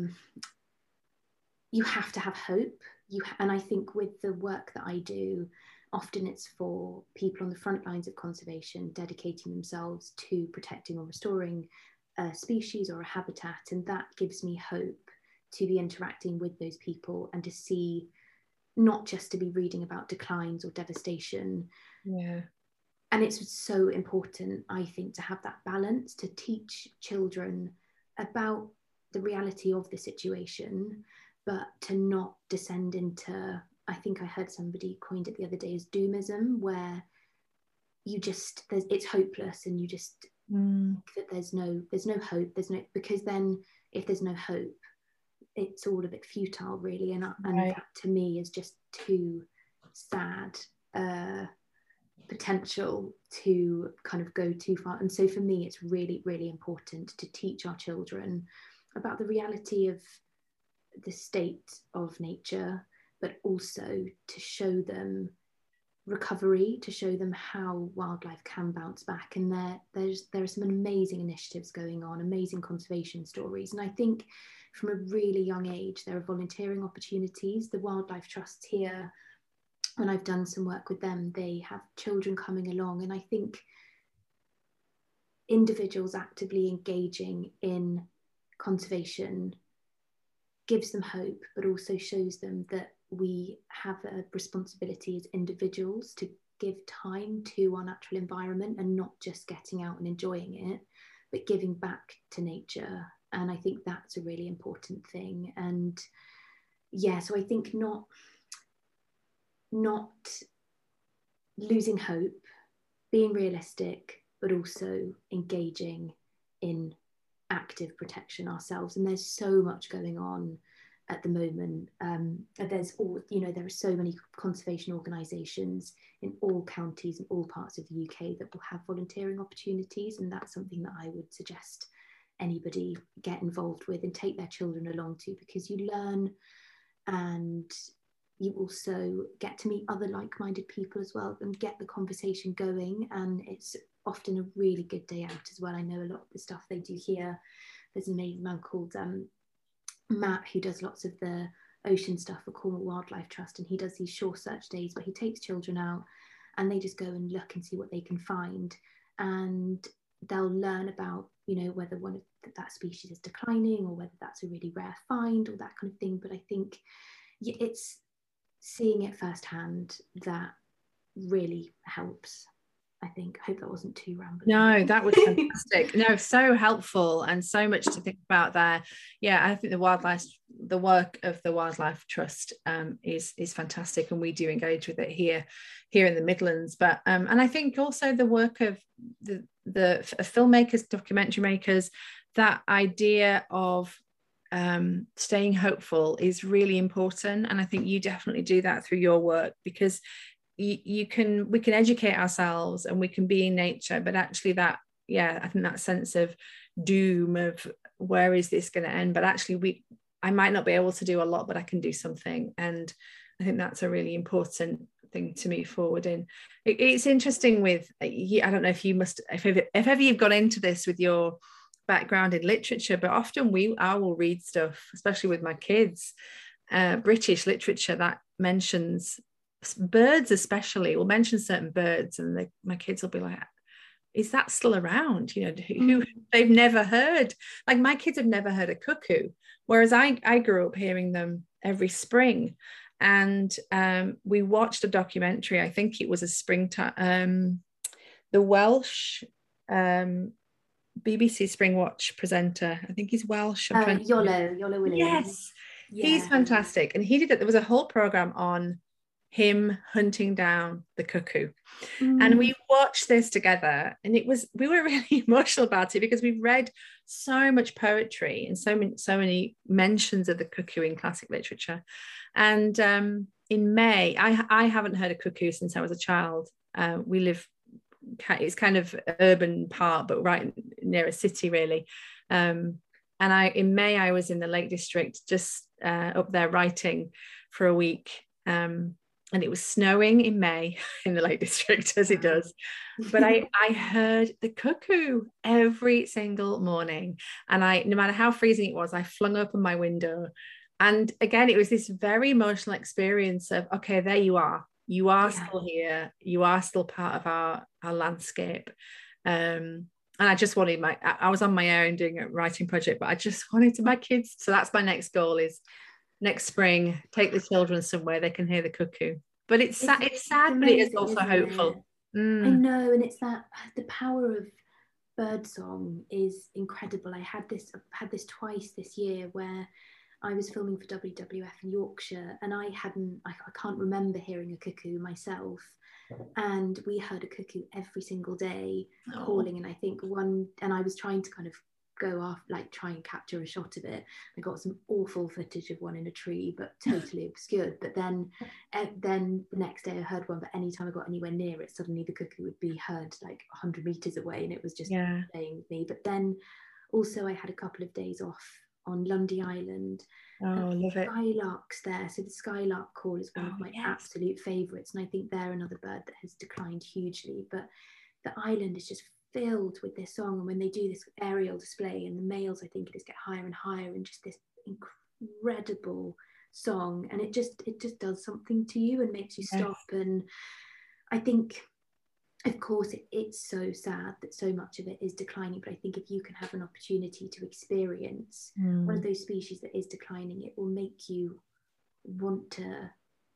Speaker 2: you have to have hope. And I think with the work that I do, often it's for people on the front lines of conservation, dedicating themselves to protecting or restoring a species or a habitat. And that gives me hope to be interacting with those people and to see, not just to be reading about declines or devastation.
Speaker 3: Yeah.
Speaker 2: And it's so important, I think, to have that balance, to teach children about the reality of the situation, but to not descend into, I think I heard somebody coined it the other day as doomism, where it's hopeless, and you just think that there's no hope, because then if there's no hope, it's all a bit futile, really. And
Speaker 3: Right.
Speaker 2: That to me is just too sad potential to kind of go too far. And so for me, it's really, really important to teach our children about the reality of the state of nature, but also to show them recovery, to show them how wildlife can bounce back. And there are some amazing initiatives going on, amazing conservation stories. And I think from a really young age, there are volunteering opportunities. The wildlife trusts here, when I've done some work with them, they have children coming along. And I think individuals actively engaging in conservation gives them hope, but also shows them that we have a responsibility as individuals to give time to our natural environment, and not just getting out and enjoying it, but giving back to nature. And I think that's a really important thing. And yeah, so I think not losing hope, being realistic, but also engaging in active protection ourselves. And there's so much going on at the moment. There's all, there are so many conservation organisations in all counties and all parts of the UK that will have volunteering opportunities, and that's something that I would suggest anybody get involved with and take their children along to, because you learn, and you also get to meet other like-minded people as well and get the conversation going, and it's often a really good day out as well. I know a lot of the stuff they do here. There's an amazing man called Matt, who does lots of the ocean stuff for Cornwall Wildlife Trust, and he does these shore search days where he takes children out and they just go and look and see what they can find, and they'll learn about, whether one of that species is declining or whether that's a really rare find or that kind of thing. But I think it's seeing it firsthand that really helps. I think. I hope that wasn't too rambling.
Speaker 3: No, that was fantastic. No, so helpful, and so much to think about there. Yeah, I think the work of the Wildlife Trust is fantastic, and we do engage with it here in the Midlands. But and I think also the work of the filmmakers, documentary makers, that idea of staying hopeful is really important, and I think you definitely do that through your work, because we can educate ourselves and we can be in nature, but actually I think that sense of doom of where is this going to end, but actually I might not be able to do a lot, but I can do something, and I think that's a really important thing to move forward in. It's interesting with, I don't know if ever you've got into this with your background in literature, but often I will read stuff, especially with my kids, British literature that mentions birds, especially will mention certain birds, and my kids will be like, is that still around? Who they've never heard. Like, my kids have never heard a cuckoo, whereas I grew up hearing them every spring. And we watched a documentary, I think it was a springtime, the Welsh BBC Spring Watch presenter, I think he's Welsh.
Speaker 2: Iolo Williams.
Speaker 3: Yes, he's fantastic, and he did it. There was a whole program on him hunting down the cuckoo, and we watched this together, and we were really emotional about it, because we've read so much poetry and so many mentions of the cuckoo in classic literature. And in May, I haven't heard a cuckoo since I was a child. We live, it's kind of urban part, but right near a city, really. And in May I was in the Lake District, just up there writing for a week. And it was snowing in May in the Lake District, as it does. But I heard the cuckoo every single morning. And no matter how freezing it was, I flung open my window. And again, it was this very emotional experience of, okay, there you are. You are still here. You are still part of our landscape. And I just wanted I was on my own doing a writing project, but I just wanted my kids. So that's my next goal, is next spring, take the children somewhere they can hear the cuckoo. But it's sad, amazing, but it is also hopeful.
Speaker 2: I know, and it's that the power of birdsong is incredible. I had this twice this year, where I was filming for WWF in Yorkshire, and I can't remember hearing a cuckoo myself, and we heard a cuckoo every single day calling. And I think and I was trying to kind of go off, like try and capture a shot of it. I got some awful footage of one in a tree, but totally obscured. But then the next day I heard one, but anytime I got anywhere near it, suddenly the cuckoo would be heard like 100 meters away, and it was just playing with me. But then also I had a couple of days off on Lundy Island.
Speaker 3: Love it.
Speaker 2: Skylarks there, so the skylark call is one of my absolute favourites, and I think they're another bird that has declined hugely. But the island is just filled with this song, and when they do this aerial display, and the males, I think it is, get higher and higher, and just this incredible song, and it just does something to you and makes you stop. And I think, of course, it's so sad that so much of it is declining, but I think if you can have an opportunity to experience one of those species that is declining, it will make you want to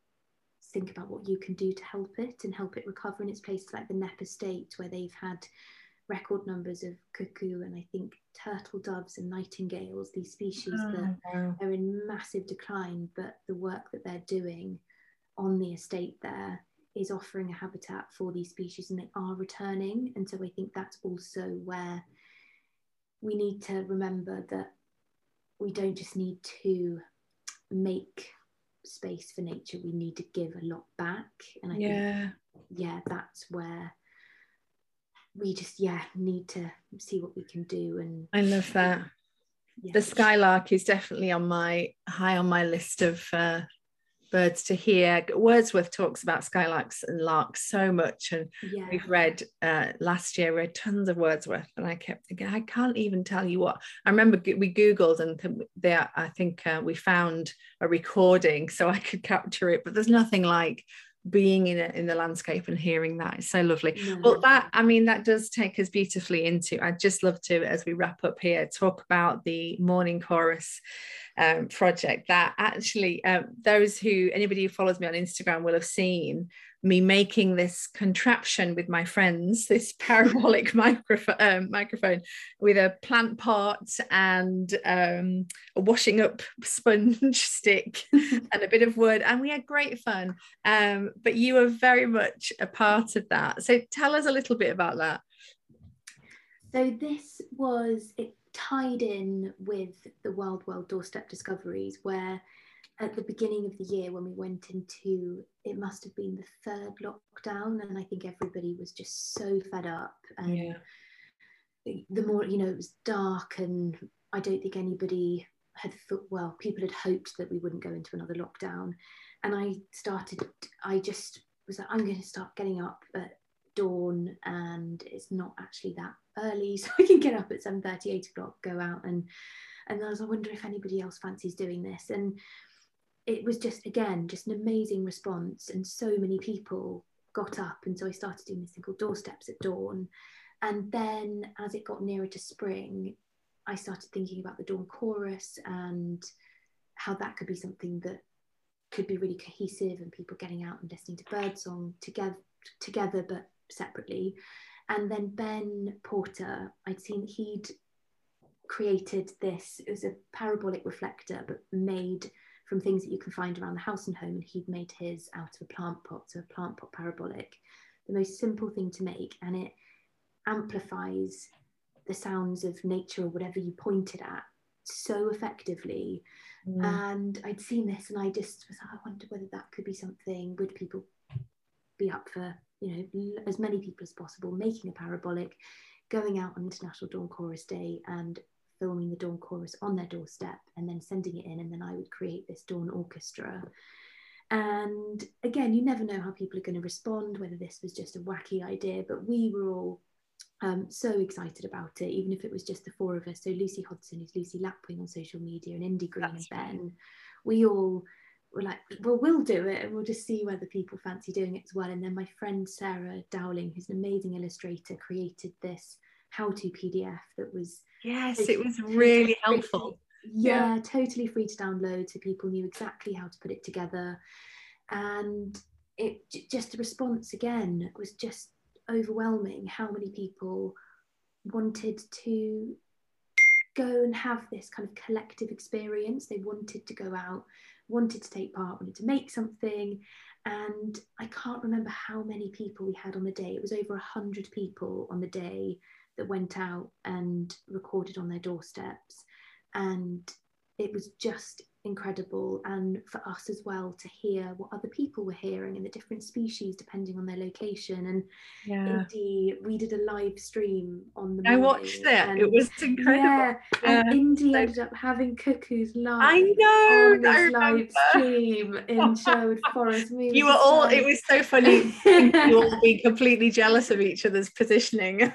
Speaker 2: think about what you can do to help it and help it recover. And it's places like the Knepp Estate, where they've had record numbers of cuckoo and I think turtle doves and nightingales, these species that are in massive decline, but the work that they're doing on the estate there is offering a habitat for these species, and they are returning. And so I think that's also where we need to remember that we don't just need to make space for nature, we need to give a lot back. And I think that's where we just need to see what we can do. And
Speaker 3: I love that. The skylark is definitely high on my list of birds to hear. Wordsworth talks about skylarks and larks so much, and we've read last year read tons of Wordsworth, and I kept thinking, I can't even tell you what. I remember we googled, and I think we found a recording so I could capture it, but there's nothing like being in the landscape and hearing that. It's so lovely. Well, that does take us beautifully into, I'd just love to, as we wrap up here, talk about the Morning Chorus project. That actually anybody who follows me on Instagram will have seen me making this contraption with my friends, this parabolic microphone with a plant pot and a washing up sponge stick and a bit of wood, and we had great fun. But you were very much a part of that. So tell us a little bit about that.
Speaker 2: So it tied in with the Wild World Doorstep Discoveries, where at the beginning of the year, when we went into, it must have been the 3rd lockdown, and I think everybody was just so fed up. And the more, it was dark, and I don't think anybody had thought, well, people had hoped that we wouldn't go into another lockdown. And I just was like, I'm going to start getting up at dawn, and it's not actually that early, so I can get up at 7:30, 8 o'clock, go out, and I wonder if anybody else fancies doing this. And it was just an amazing response, and so many people got up, and so I started doing this thing called Doorsteps at Dawn. And then as it got nearer to spring, I started thinking about the Dawn Chorus and how that could be something that could be really cohesive, and people getting out and listening to birdsong together but separately. And then Ben Porter, I'd seen he'd created this, it was a parabolic reflector but made from things that you can find around the house and home, and he'd made his out of a plant pot, so a plant pot parabolic, the most simple thing to make, and it amplifies the sounds of nature or whatever you pointed at so effectively. And I'd seen this, and I just was like, I wonder whether that could be something. Would people be up for, as many people as possible making a parabolic, going out on International Dawn Chorus Day and filming the Dawn Chorus on their doorstep, and then sending it in, and then I would create this Dawn orchestra. And again, you never know how people are going to respond, whether this was just a wacky idea, but we were all so excited about it, even if it was just the 4 of us. So Lucy Hodson, who's Lucy Lapwing on social media, and Indy Green and Ben, we all were like, well, we'll do it, and we'll just see whether people fancy doing it as well. And then my friend Sarah Dowling, who's an amazing illustrator, created this how-to PDF that was
Speaker 3: it was really helpful.
Speaker 2: Totally free to download, so people knew exactly how to put it together. And it just, the response again was just overwhelming, how many people wanted to go and have this kind of collective experience. They wanted to go out, wanted to take part, wanted to make something. And I can't remember how many people we had on the day. It was over 100 people on the day that went out and recorded on their doorsteps. And it was just incredible, and for us as well to hear what other people were hearing and the different species depending on their location. And Indy, we did a live stream on the morning.
Speaker 3: I watched it. It was incredible.
Speaker 2: And Indy ended up having cuckoos live
Speaker 3: on
Speaker 2: this live stream in Sherwood Forest.
Speaker 3: You were all, it was so funny. You all being completely jealous of each other's positioning.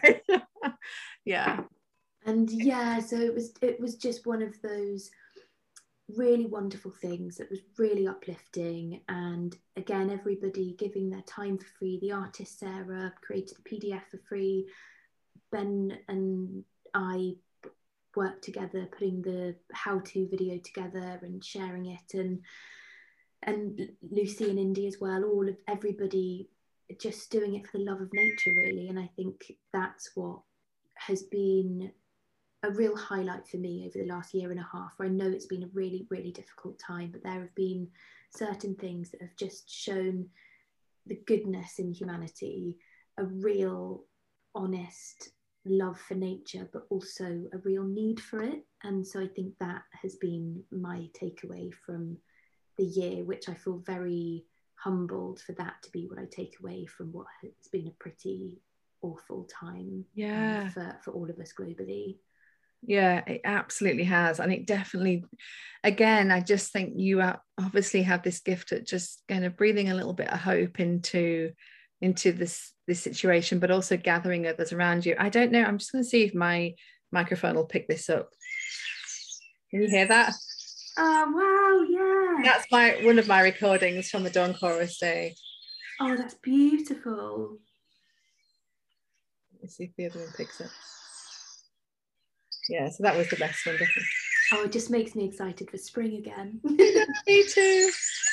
Speaker 2: And so it was just one of those really wonderful things that was really uplifting. And again, everybody giving their time for free. The artist Sarah created the PDF for free. Ben and I worked together putting the how-to video together and sharing it, and Lucy and Indy as well, all of everybody just doing it for the love of nature, really. And I think that's what has been a real highlight for me over the last year and a half, where I know it's been a really, really difficult time, but there have been certain things that have just shown the goodness in humanity, a real honest love for nature, but also a real need for it. And so I think that has been my takeaway from the year, which I feel very humbled for that to be what I take away from what has been a pretty awful time for all of us globally.
Speaker 3: Yeah, it absolutely has. And it definitely, again, I just think you obviously have this gift at just kind of breathing a little bit of hope into this situation, but also gathering others around you. I don't know, I'm just going to see if my microphone will pick this up. Can you hear that?
Speaker 2: Oh wow, yeah.
Speaker 3: That's one of my recordings from the Dawn Chorus Day.
Speaker 2: Oh, that's beautiful.
Speaker 3: Let me see if the other one picks up. Yeah, so that was the best one, definitely.
Speaker 2: Oh, it just makes me excited for spring again.
Speaker 3: Me too.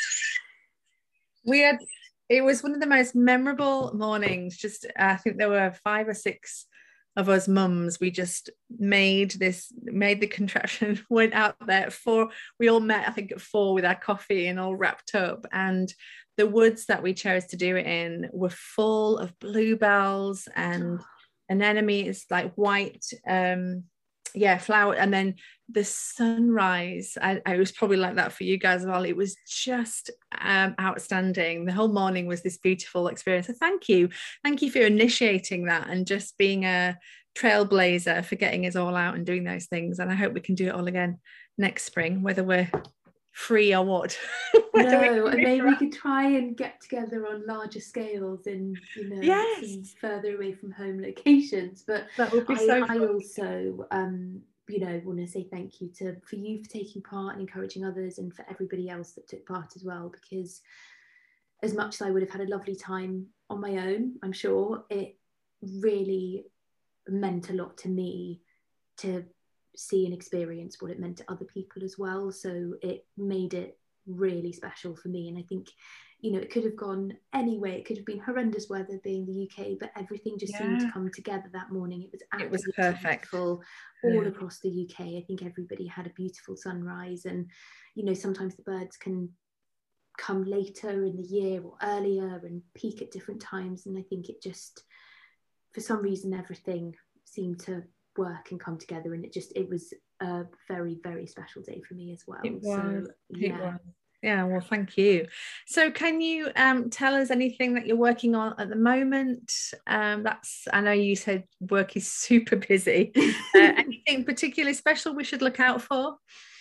Speaker 3: It was one of the most memorable mornings. Just I think there were 5 or 6 of us mums. We just made the contraption, went out there at 4. We all met, I think, at 4 with our coffee and all wrapped up. And the woods that we chose to do it in were full of bluebells and anemones, like white flower. And then the sunrise, I was probably like that for you guys as well. It was just outstanding. The whole morning was this beautiful experience. So thank you for initiating that and just being a trailblazer for getting us all out and doing those things. And I hope we can do it all again next spring, whether we're free or what.
Speaker 2: No, and maybe we could try and get together on larger scales in, some further away from home locations. But
Speaker 3: that would be so
Speaker 2: I also want to say thank you for you for taking part and encouraging others, and for everybody else that took part as well, because as much as I would have had a lovely time on my own, I'm sure it really meant a lot to me to see and experience what it meant to other people as well. So it made it really special for me. And I think, it could have gone anyway. It could have been horrendous weather being the UK, but everything just seemed to come together that morning. It was absolutely
Speaker 3: perfect
Speaker 2: beautiful all across the UK. I think everybody had a beautiful sunrise, and sometimes the birds can come later in the year or earlier and peak at different times, and I think it just, for some reason, everything seemed to work and come together, and it was a very, very special day for me as well.
Speaker 3: It was. Yeah, well, thank you. So can you tell us anything that you're working on at the moment? I know you said work is super busy. Anything particularly special we should look out for?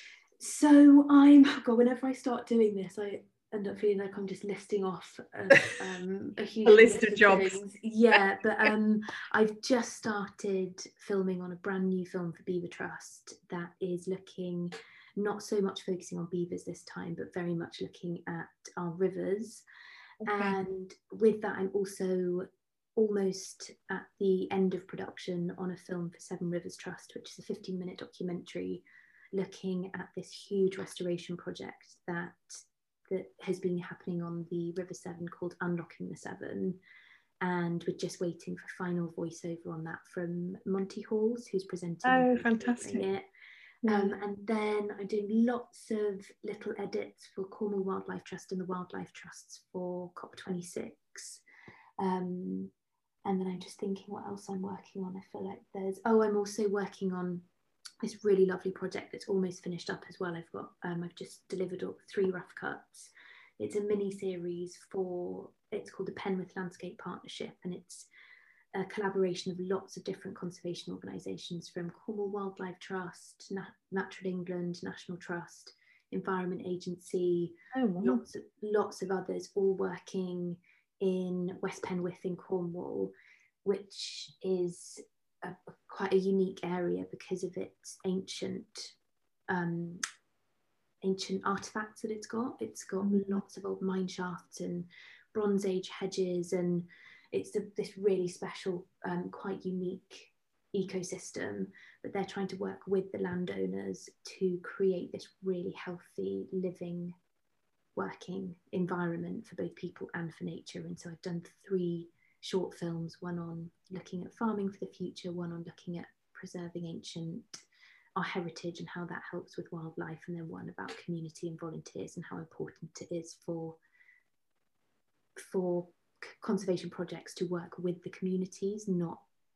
Speaker 2: So whenever I start doing this, I end up feeling like I'm just listing off a huge
Speaker 3: list of jobs.
Speaker 2: Things. Yeah, but I've just started filming on a brand new film for Beaver Trust that is looking not so much focusing on beavers this time, but very much looking at our rivers. Okay. And with that, I'm also almost at the end of production on a film for Seven Rivers Trust, which is a 15-minute documentary looking at this huge restoration project that has been happening on the River Severn called Unlocking the Severn. And we're just waiting for final voiceover on that from Monty Halls, who's presenting.
Speaker 3: Oh, fantastic.
Speaker 2: It. And then I'm doing lots of little edits for Cornwall Wildlife Trust and the Wildlife Trusts for COP26. And then I'm just thinking what else I'm working on. I feel like I'm also working on this really lovely project that's almost finished up as well. I've just delivered up 3 rough cuts. It's a mini series it's called the Penwith Landscape Partnership, and it's a collaboration of lots of different conservation organisations, from Cornwall Wildlife Trust, Natural England, National Trust, Environment Agency, lots of others, all working in West Penwith in Cornwall, which is quite a unique area because of its ancient artifacts that it's got. It's got lots of old mine shafts and Bronze Age hedges, and it's this really special, quite unique ecosystem. But they're trying to work with the landowners to create this really healthy, living, working environment for both people and for nature. And so I've done 3 short films, one on looking at farming for the future, one on looking at preserving our heritage and how that helps with wildlife, and then one about community and volunteers and how important it is for conservation projects to work with the communities, not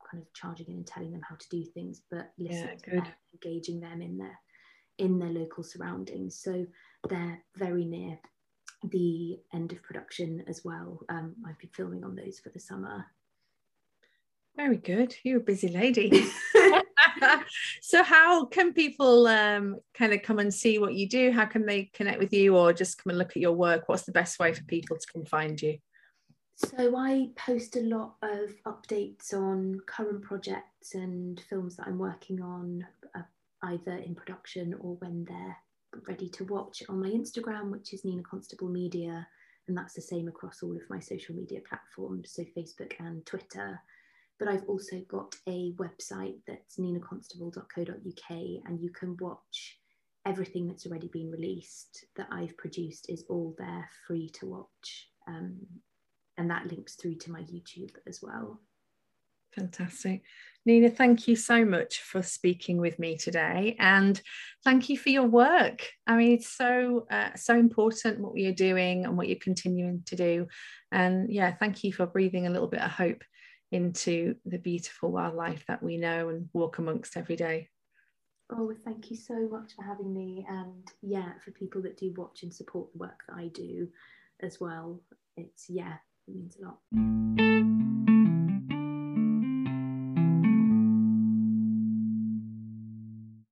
Speaker 2: kind of charging in and telling them how to do things, but listening to
Speaker 3: good.
Speaker 2: them, engaging them in their local surroundings. So they're very near the end of production as well. I've been filming on those for the summer.
Speaker 3: Very good. You're a busy lady. So how can people kind of come and see what you do? How can they connect with you, or just come and look at your work? What's the best way for people to come find you?
Speaker 2: So I post a lot of updates on current projects and films that I'm working on, either in production or when they're ready to watch, on my Instagram, which is Nina Constable Media, and that's the same across all of my social media platforms, so Facebook and Twitter. But I've also got a website that's ninaconstable.co.uk, and you can watch everything that's already been released that I've produced is all there, free to watch. And that links through to my YouTube as well.
Speaker 3: Fantastic. Nina, thank you so much for speaking with me today, and thank you for your work. I mean, it's so important what you're doing and what you're continuing to do. And yeah, thank you for breathing a little bit of hope into the beautiful wildlife that we know and walk amongst every day.
Speaker 2: Oh, thank you so much for having me. And yeah, for people that do watch and support the work that I do as well, it means a lot.